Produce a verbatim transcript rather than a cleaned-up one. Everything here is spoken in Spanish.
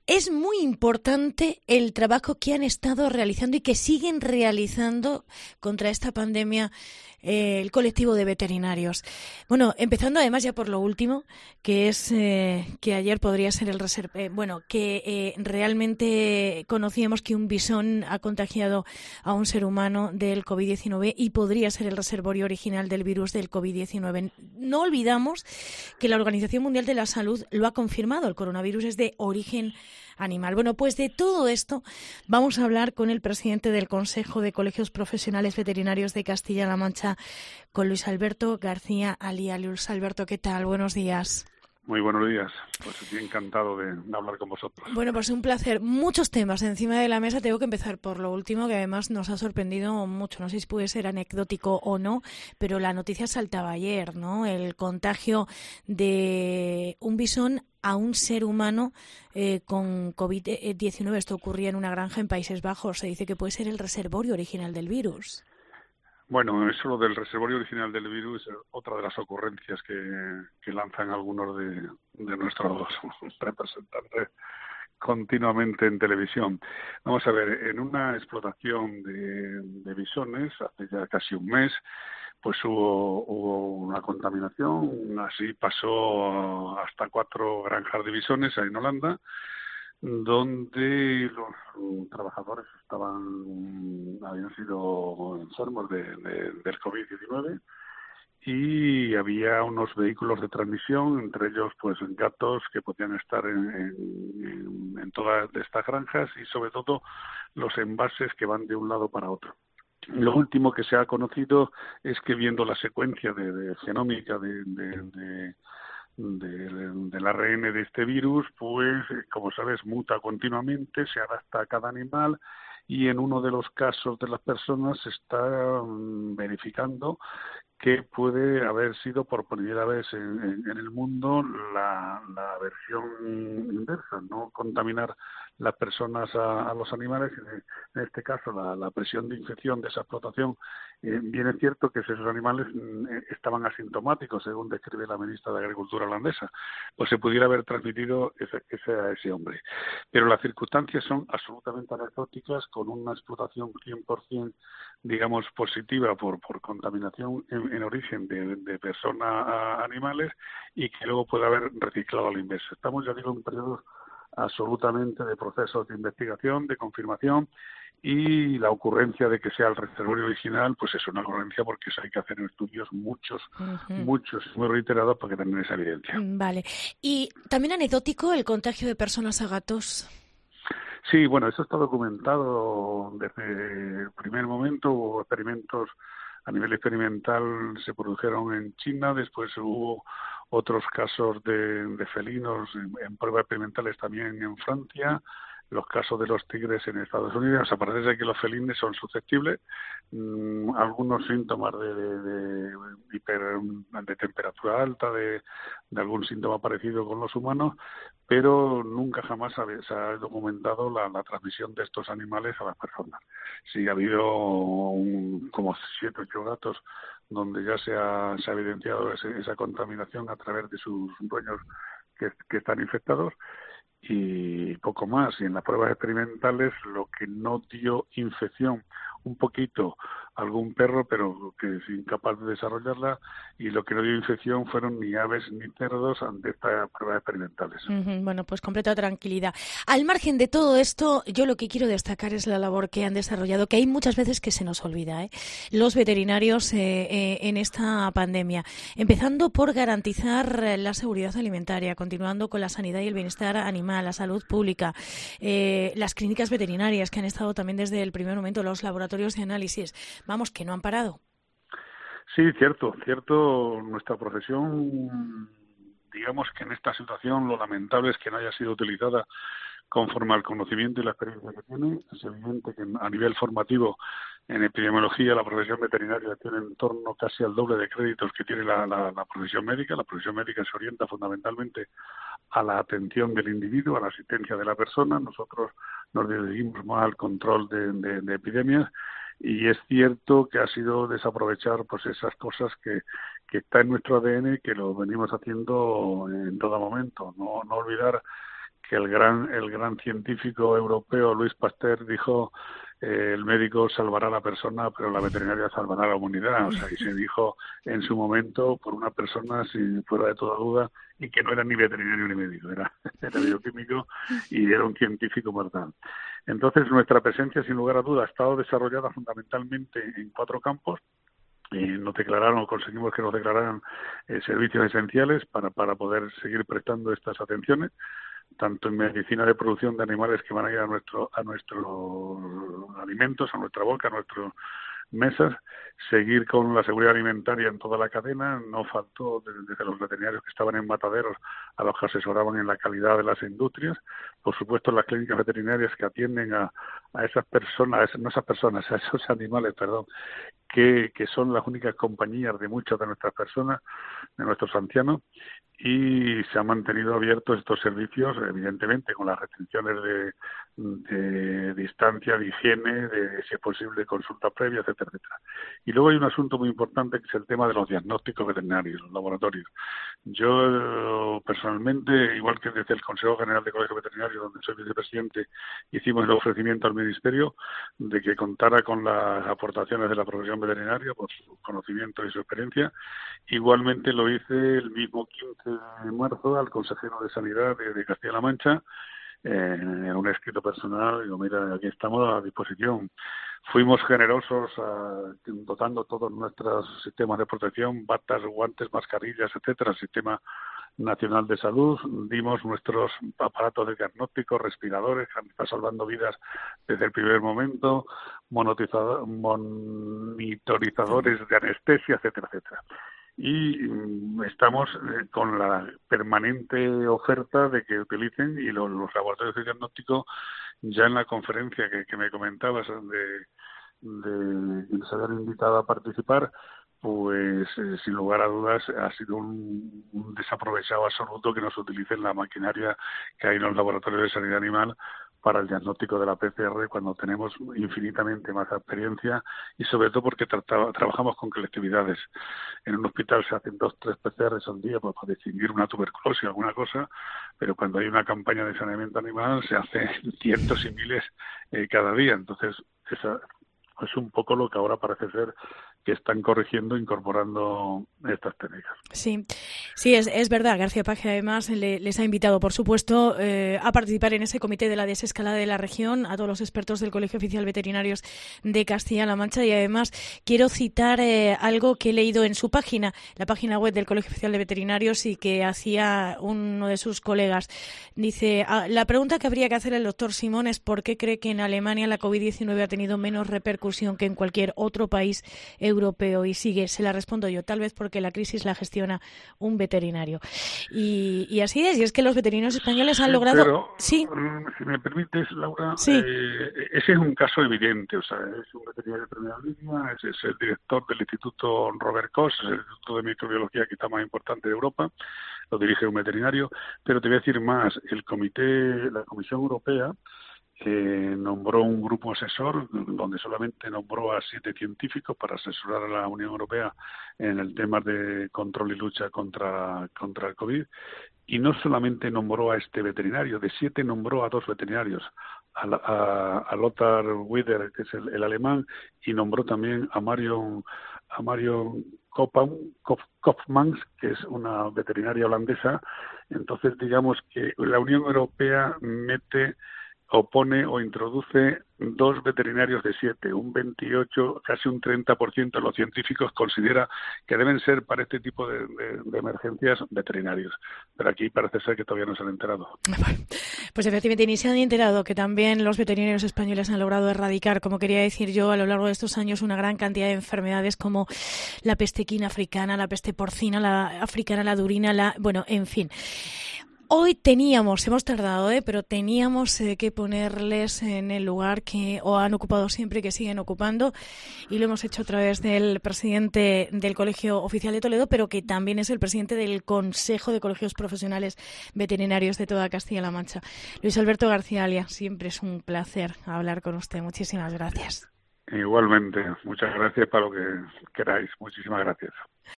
es muy importante el trabajo que han estado realizando y que siguen realizando contra esta pandemia eh, el colectivo de veterinarios. Bueno, empezando además ya por lo último, que es eh, que ayer podría ser el reserv... Eh, bueno, que eh, realmente conocíamos que un bisón ha contagiado a un ser humano del covid diecinueve y podría ser el reservorio original del virus del covid diecinueve. No olvidamos que la Organización Mundial de la Salud lo ha confirmado, el coronavirus es de origen animal. Bueno, pues de todo esto vamos a hablar con el presidente del Consejo de Colegios Profesionales Veterinarios de Castilla-La Mancha, con Luis Alberto García Alía. Luis Alberto, ¿qué tal? Buenos días. Muy buenos días. Pues estoy encantado de, de hablar con vosotros. Bueno, pues un placer. Muchos temas encima de la mesa. Tengo que empezar por lo último, que además nos ha sorprendido mucho. No sé si puede ser anecdótico o no, pero la noticia saltaba ayer, ¿no? El contagio de un bisón a un ser humano eh, con covid diecinueve. Esto ocurría en una granja en Países Bajos. Se dice que puede ser el reservorio original del virus. Bueno, eso lo del reservorio original del virus es otra de las ocurrencias que, que lanzan algunos de, de nuestros representantes continuamente en televisión. Vamos a ver, en una explotación de, de bisones, hace ya casi un mes, pues hubo, hubo una contaminación, así pasó hasta cuatro granjas de bisones en Holanda, donde los trabajadores estaban habían sido enfermos de, de, del covid diecinueve y había unos vehículos de transmisión, entre ellos pues gatos que podían estar en, en, en todas estas granjas y sobre todo los envases que van de un lado para otro. Lo último que se ha conocido es que viendo la secuencia de, de genómica de, de, de Del, del A R N de este virus, pues, como sabes, muta continuamente, se adapta a cada animal y en uno de los casos de las personas se está um, verificando que puede haber sido por primera vez en, en, en el mundo la, la versión inversa, no contaminar las personas a, a los animales, en este caso la, la presión de infección de esa explotación. Eh, bien es cierto que esos animales eh, estaban asintomáticos, según describe la ministra de Agricultura holandesa, pues se pudiera haber transmitido ese, ese, a ese hombre. Pero las circunstancias son absolutamente anecdóticas, con una explotación cien por ciento, digamos, positiva por, por contaminación en, en origen de, de personas a animales y que luego puede haber reciclado a la inversa. Estamos, ya digo, en periodos absolutamente de procesos de investigación, de confirmación, y la ocurrencia de que sea el reservorio original, pues es una ocurrencia porque eso hay que hacer estudios muchos, uh-huh. muchos, muy reiterados para que tengan esa evidencia. Vale. Y también anecdótico el contagio de personas a gatos. Sí, bueno, eso está documentado desde el primer momento. Hubo experimentos a nivel experimental, se produjeron en China, después hubo otros casos de, de felinos en, en pruebas experimentales también en Francia, los casos de los tigres en Estados Unidos. O sea, parece que los felinos son susceptibles, mmm, algunos síntomas de, de, de, hiper, de temperatura alta, de, de algún síntoma parecido con los humanos, pero nunca jamás se ha documentado la, la transmisión de estos animales a las personas. Sí, ha habido un, como siete o ocho gatos donde ya se ha, se ha evidenciado ese, esa contaminación a través de sus dueños que, que están infectados, y poco más. Y en las pruebas experimentales lo que no dio infección, un poquito algún perro, pero que es incapaz de desarrollarla, y lo que no dio infección fueron ni aves ni cerdos ante estas pruebas experimentales. Uh-huh. Bueno, pues completa tranquilidad. Al margen de todo esto, yo lo que quiero destacar es la labor que han desarrollado, que hay muchas veces que se nos olvida, ¿eh? Los veterinarios eh, eh, en esta pandemia, empezando por garantizar la seguridad alimentaria, continuando con la sanidad y el bienestar animal, la salud pública, eh, las clínicas veterinarias que han estado también desde el primer momento, los laboratorios de análisis. Vamos, que no han parado. Sí, cierto, cierto. Nuestra profesión, digamos que en esta situación lo lamentable es que no haya sido utilizada conforme al conocimiento y la experiencia que tiene. Es evidente que a nivel formativo en epidemiología la profesión veterinaria tiene en torno casi al doble de créditos que tiene la, la, la profesión médica. La profesión médica se orienta fundamentalmente a la atención del individuo, a la asistencia de la persona. Nosotros nos dirigimos más al control de, de, de epidemias. Y es cierto que ha sido desaprovechar pues esas cosas que, que está en nuestro A D N y que lo venimos haciendo en todo momento. No, no olvidar que el gran el gran científico europeo Luis Pasteur dijo eh, el médico salvará a la persona, pero la veterinaria salvará a la humanidad. O sea, y se dijo en su momento por una persona, sin fuera de toda duda, y que no era ni veterinario ni médico, era, era bioquímico y era un científico mortal. Entonces, nuestra presencia, sin lugar a duda, ha estado desarrollada fundamentalmente en cuatro campos. Y nos declararon, o conseguimos que nos declararan eh, servicios esenciales para, para poder seguir prestando estas atenciones, tanto en medicina de producción de animales que van a ir a nuestro a nuestros alimentos, a nuestra boca, a nuestras mesas, seguir con la seguridad alimentaria en toda la cadena. No faltó desde los veterinarios que estaban en mataderos a los que asesoraban en la calidad de las industrias, por supuesto las clínicas veterinarias que atienden a, a esas personas, no esas personas, a esos animales, perdón, que, que son las únicas compañías de muchas de nuestras personas, de nuestros ancianos, y se han mantenido abiertos estos servicios, evidentemente, con las restricciones de, de distancia, de higiene, de, si es posible, consulta previa, etcétera, etcétera. Y luego hay un asunto muy importante que es el tema de los diagnósticos veterinarios, los laboratorios. Yo, personalmente, igual que desde el Consejo General de Colegios Veterinarios, donde soy vicepresidente, hicimos el ofrecimiento al Ministerio de que contara con las aportaciones de la profesión veterinaria por su conocimiento y su experiencia. Igualmente lo hice el mismo quince de marzo al consejero de Sanidad de, de Castilla-La Mancha, eh, en un escrito personal. Digo, mira, aquí estamos a disposición. Fuimos generosos uh, dotando todos nuestros sistemas de protección, batas, guantes, mascarillas, etcétera, Sistema Nacional de Salud. Dimos nuestros aparatos de diagnóstico, respiradores, que han estado salvando vidas desde el primer momento, monitorizadores de anestesia, etcétera, etcétera. Y estamos con la permanente oferta de que utilicen, y los, los laboratorios de diagnóstico, ya en la conferencia que, que me comentabas de, de que nos habían invitado a participar, pues eh, sin lugar a dudas ha sido un, un desaprovechado absoluto que no se utilice la maquinaria que hay en los laboratorios de sanidad animal para el diagnóstico de la P C R, cuando tenemos infinitamente más experiencia, y sobre todo porque tra- trabajamos con colectividades. En un hospital se hacen dos, tres P C Rs al día, pues, para distinguir una tuberculosis o alguna cosa, pero cuando hay una campaña de saneamiento animal se hacen cientos y miles eh, cada día. Entonces, esa es un poco lo que ahora parece ser que están corrigiendo, incorporando estas técnicas. Sí, sí, es, es verdad. García Paje, además, le, les ha invitado, por supuesto, eh, a participar en ese comité de la desescalada de la región, a todos los expertos del Colegio Oficial Veterinarios de Castilla-La Mancha. Y además quiero citar eh, algo que he leído en su página, la página web del Colegio Oficial de Veterinarios, y que hacía uno de sus colegas. Dice, ah, la pregunta que habría que hacer al doctor Simón es por qué cree que en Alemania la covid diecinueve ha tenido menos repercusión que en cualquier otro país europeo. Y sigue, se la respondo yo, tal vez porque la crisis la gestiona un veterinario. Y, y así es, y es que los veterinarios españoles han sí, logrado... Pero, sí, si me permites, Laura, sí. eh, ese es un caso evidente. O sea, es un veterinario de primera línea, es, es el director del Instituto Robert Koch, es el Instituto de Microbiología quizá más importante de Europa, lo dirige un veterinario. Pero te voy a decir más, el comité, la Comisión Europea, que nombró un grupo asesor donde solamente nombró a siete científicos para asesorar a la Unión Europea en el tema de control y lucha contra, contra el COVID, y no solamente nombró a este veterinario, de siete nombró a dos veterinarios, a, a, a Lothar Wider, que es el, el alemán, y nombró también a Marion, a Marion Kopfmans, que es una veterinaria holandesa. Entonces, digamos que la Unión Europea mete opone o introduce dos veterinarios de siete, un veintiocho, casi un treinta por ciento de los científicos considera que deben ser para este tipo de, de, de emergencias veterinarios. Pero aquí parece ser que todavía no se han enterado. Pues efectivamente ni se han enterado que también los veterinarios españoles han logrado erradicar, como quería decir yo, a lo largo de estos años una gran cantidad de enfermedades como la peste equina africana, la peste porcina, la africana, la durina, la... bueno, en fin. Hoy teníamos, hemos tardado, ¿eh? pero teníamos eh, que ponerles en el lugar que o han ocupado siempre y que siguen ocupando, y lo hemos hecho a través del presidente del Colegio Oficial de Toledo, pero que también es el presidente del Consejo de Colegios Profesionales Veterinarios de toda Castilla-La Mancha. Luis Alberto García Alia, siempre es un placer hablar con usted. Muchísimas gracias. Igualmente, muchas gracias para lo que queráis. Muchísimas gracias.